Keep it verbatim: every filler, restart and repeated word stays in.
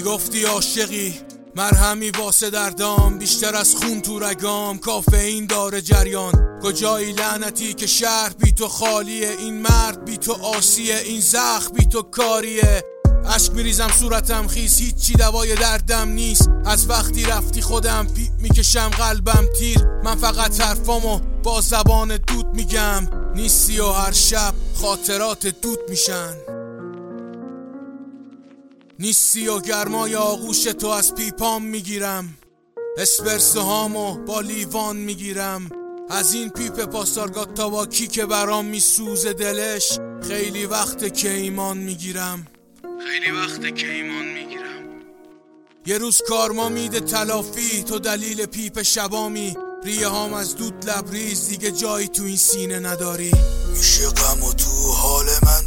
میگفتی عاشقی مرهمی واسه دردام، بیشتر از خون تو رگام کافئین داره جریان. کجایی لعنتی که شهر بی تو خالیه، این مرد بی تو آسیه، این زخم بی تو کاریه. عشق میریزم صورتم خیس، هیچی دوای دردم نیست. از وقتی رفتی خودم پیپ میکشم قلبم تیر. من فقط حرفامو با زبان دود میگم، نیستی و هر شب خاطرات دود میشن. نیستی و گرمای آغوش تو از پیپام میگیرم، اسپرسو هامو با لیوان میگیرم. از این پیپ پاسارگاد تا با کی که برام میسوزه دلش، خیلی وقت که ایمان میگیرم، خیلی وقت که ایمان میگیرم. یه روز کارما میده تلافی، تو دلیل پیپ شبامی. ریه هام از دود لبریز، دیگه جایی تو این سینه نداری. میشه غم و تو حال من